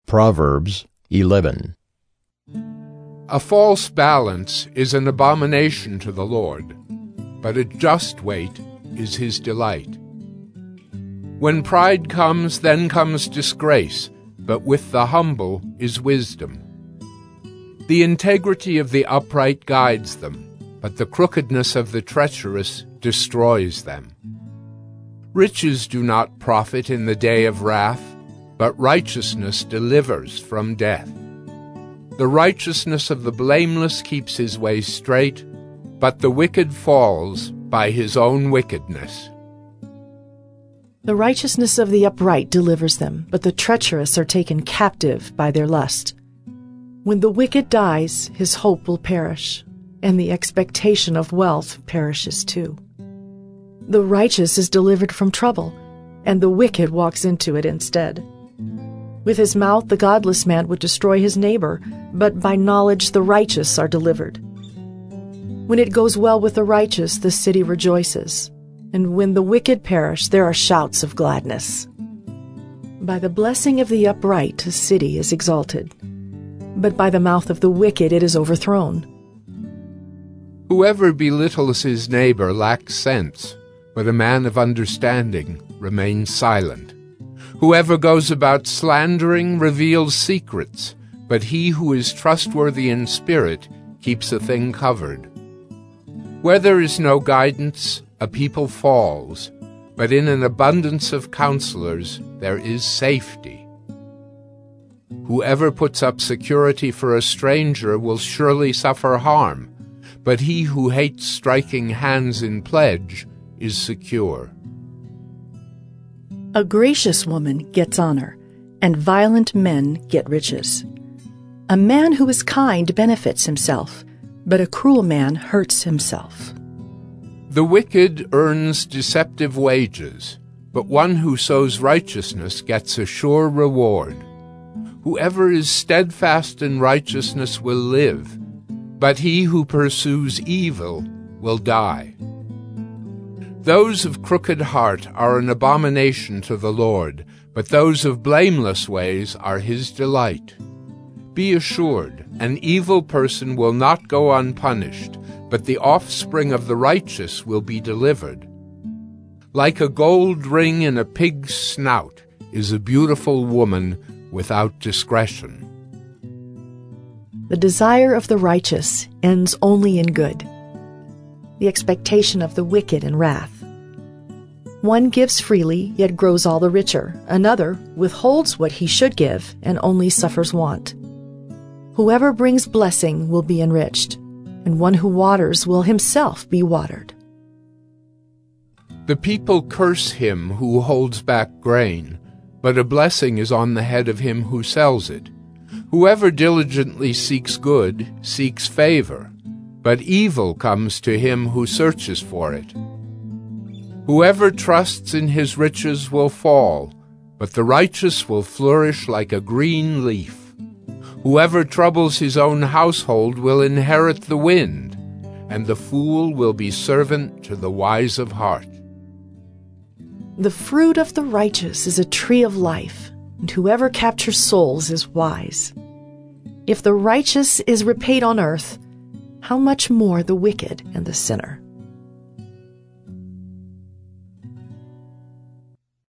Proverbs 11. A false balance is an abomination to the Lord, but a just weight is his delight. When pride comes, then comes disgrace, but with the humble is wisdom. The integrity of the upright guides them, but the crookedness of the treacherous destroys them. Riches do not profit in the day of wrath, but righteousness delivers from death. The righteousness of the blameless keeps his way straight, but the wicked falls by his own wickedness. The righteousness of the upright delivers them, but the treacherous are taken captive by their lust. When the wicked dies, his hope will perish, and the expectation of wealth perishes too. The righteous is delivered from trouble, and the wicked walks into it instead. With his mouth the godless man would destroy his neighbor, but by knowledge the righteous are delivered. When it goes well with the righteous, the city rejoices, and when the wicked perish, there are shouts of gladness. By the blessing of the upright a city is exalted, but by the mouth of the wicked it is overthrown. Whoever belittles his neighbor lacks sense, but a man of understanding remains silent. Whoever goes about slandering reveals secrets, but he who is trustworthy in spirit keeps a thing covered. Where there is no guidance, a people falls, but in an abundance of counselors there is safety. Whoever puts up security for a stranger will surely suffer harm, but he who hates striking hands in pledge is secure. A gracious woman gets honor, and violent men get riches. A man who is kind benefits himself, but a cruel man hurts himself. The wicked earns deceptive wages, but one who sows righteousness gets a sure reward. Whoever is steadfast in righteousness will live, but he who pursues evil will die. Those of crooked heart are an abomination to the Lord, but those of blameless ways are his delight. Be assured, an evil person will not go unpunished, but the offspring of the righteous will be delivered. Like a gold ring in a pig's snout is a beautiful woman without discretion. The desire of the righteous ends only in good, the expectation of the wicked in wrath. One gives freely, yet grows all the richer. Another withholds what he should give, and only suffers want. Whoever brings blessing will be enriched, and one who waters will himself be watered. The people curse him who holds back grain, but a blessing is on the head of him who sells it. Whoever diligently seeks good seeks favor, but evil comes to him who searches for it. Whoever trusts in his riches will fall, but the righteous will flourish like a green leaf. Whoever troubles his own household will inherit the wind, and the fool will be servant to the wise of heart. The fruit of the righteous is a tree of life, and whoever captures souls is wise. If the righteous is repaid on earth, how much more the wicked and the sinner?